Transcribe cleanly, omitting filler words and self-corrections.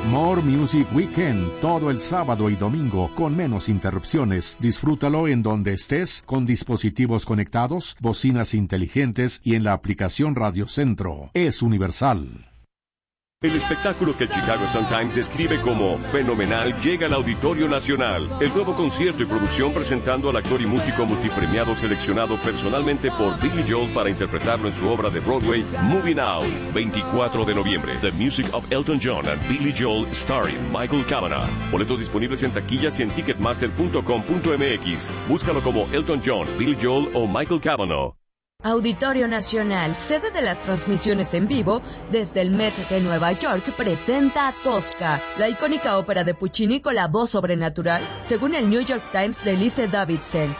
More Music Weekend, todo el sábado y domingo, con menos interrupciones. Disfrútalo en donde estés, con dispositivos conectados, bocinas inteligentes y en la aplicación Radio Centro. Es universal. El espectáculo que el Chicago Sun-Times describe como fenomenal llega al Auditorio Nacional. El nuevo concierto y producción presentando al actor y músico multipremiado seleccionado personalmente por Billy Joel para interpretarlo en su obra de Broadway, Moving Out, 24 de noviembre. The Music of Elton John and Billy Joel starring Michael Kavanagh. Boletos disponibles en taquillas y en ticketmaster.com.mx. Búscalo como Elton John, Billy Joel o Michael Kavanagh. Auditorio Nacional, sede de las transmisiones en vivo desde el Met de Nueva York, presenta Tosca, la icónica ópera de Puccini con la voz sobrenatural, según el New York Times de Lise Davidson.